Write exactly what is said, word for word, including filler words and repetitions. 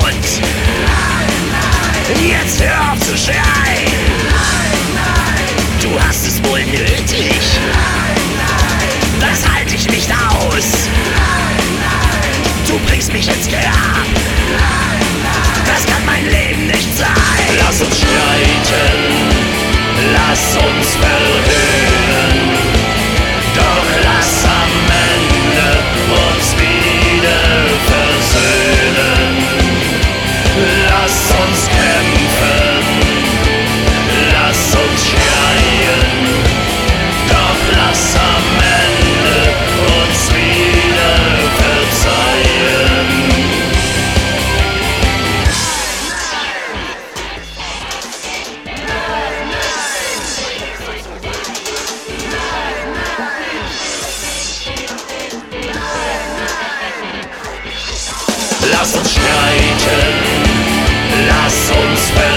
Mund. Jetzt hör auf zu schreien. Du hast es wohl nötig. Das halte ich nicht aus. Du bringst mich ins Grab. Das kann mein Leben nicht sein. Lass uns streiten, lass uns verhöhnen, doch lass am Ende uns wieder versöhnen. Lass uns kämpfen, lass uns schreien, doch lass am Ende uns wieder verzeihen. Lass uns streiten, lass uns verlieren.